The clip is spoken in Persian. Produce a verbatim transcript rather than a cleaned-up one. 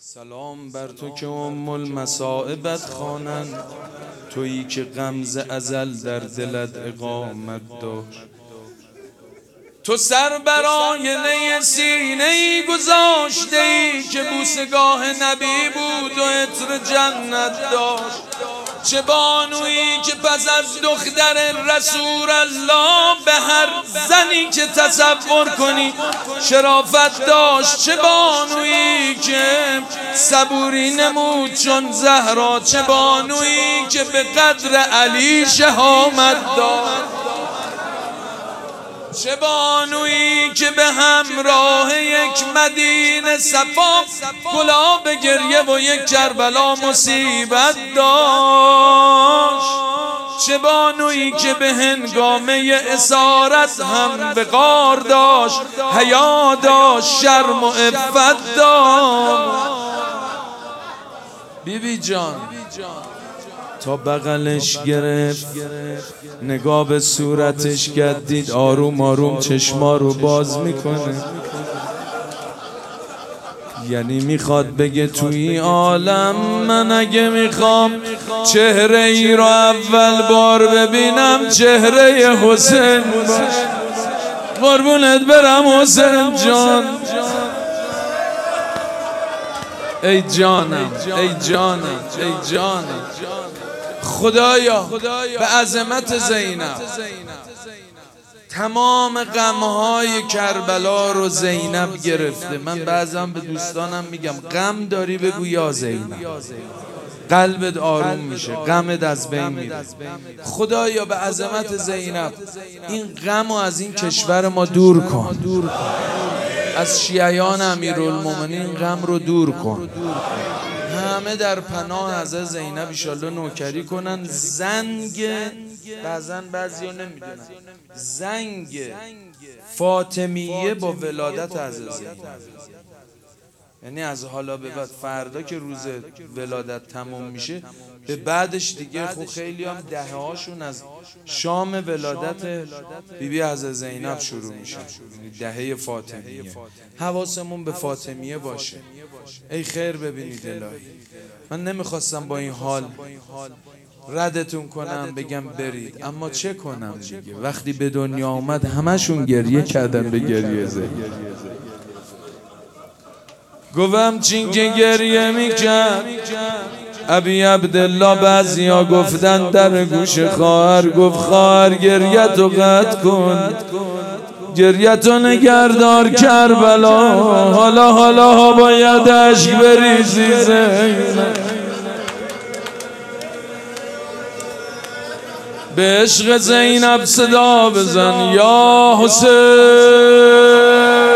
سلام بر تو که ام المصائبت خوانند، تویی که غمزه ازل در دلت اقامت داشت. تو سر بر آینه سینه ای گذاشته ای که بوسگاه نبی بود و عطر جنت داشت. چه بانویی که پس از دختر رسول الله به هر زنی که تصور کنی شرافت داشت. چه بانویی که صبوری نمود چون زهرا، چه بانویی که به قدر علی شهامت داشت. چه بانویی که به همراه یک مدینه صفا گلاب گریه و یک کربلا مصیبت داشت. چه بانویی که به هنگامه اسارت هم به غار داشت، حیا داشت، شرم و عفت داشت. بی بی جان تا بغلش گرفت، نگاه به صورتش کرد، دید آروم آروم چشما رو باز میکنه. یعنی میخواد بگه توی عالم من اگه میخوام چهره ای رو اول بار ببینم چهره حسین باشه. قربونت برم حسین جان، ای جانم ای جانم ای جانم. خدایا به عظمت زینب تمام غمهای کربلا رو زینب گرفته. من بعضا به دوستانم میگم غم داری بگو یا زینب، قلبت آروم میشه، غمت از بین میره. خدایا به عظمت زینب این غم رو از این کشور ما دور کن، از شیعیان امیرالمومنین غم رو دور کن. همه در پناه حضرت زینب ایشالله نوکری کنن. زنگ بعضن بعضی ها نمیدونن زنگ فاطمیه با ولادت حضرت زینب، یعنی از حالا به بعد فردا که روز ولادت تموم میشه به بعدش دیگه خب خیلی هم دهه هاشون از شام ولادت بیبی حضرت زینب شروع میشه، دهه فاطمیه. حواسمون به فاطمیه باشه. ای خیر ببینید الهی، من نمیخواستم با این حال ردتون کنم بگم برید، اما چه کنم دیگه. وقتی به دنیا آمد همشون گریه کردن به گریه زینب. گفتم چین که گریه میکرد ابی عبدالله، بعضیا گفتن در گوش خواهر گفت خواهر گریه‌تو قطع کن، گریه‌تو نگهدار کربلا، حالا حالا باید اشک بریزی زینب. به عشق زینب صدا بزن یا حسین.